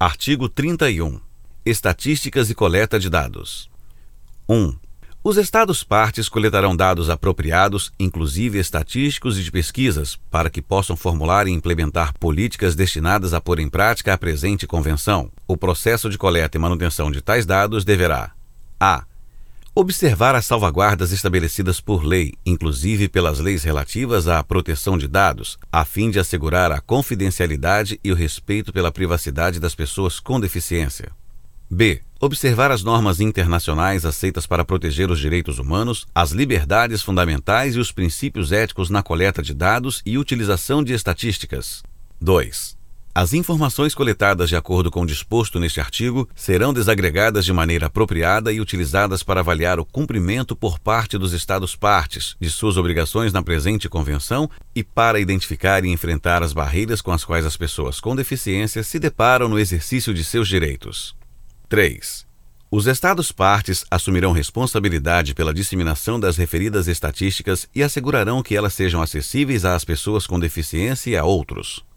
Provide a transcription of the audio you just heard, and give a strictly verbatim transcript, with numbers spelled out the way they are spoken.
Artigo trinta e um. Estatísticas e coleta de dados. um. Os Estados-partes coletarão dados apropriados, inclusive estatísticos e de pesquisas, para que possam formular e implementar políticas destinadas a pôr em prática a presente Convenção. O processo de coleta e manutenção de tais dados deverá: a. Observar as salvaguardas estabelecidas por lei, inclusive pelas leis relativas à proteção de dados, a fim de assegurar a confidencialidade e o respeito pela privacidade das pessoas com deficiência. B. Observar as normas internacionais aceitas para proteger os direitos humanos, as liberdades fundamentais e os princípios éticos na coleta de dados e utilização de estatísticas. dois. As informações coletadas de acordo com o disposto neste artigo serão desagregadas de maneira apropriada e utilizadas para avaliar o cumprimento por parte dos Estados-partes de suas obrigações na presente Convenção e para identificar e enfrentar as barreiras com as quais as pessoas com deficiência se deparam no exercício de seus direitos. três. Os Estados-partes assumirão responsabilidade pela disseminação das referidas estatísticas e assegurarão que elas sejam acessíveis às pessoas com deficiência e a outros.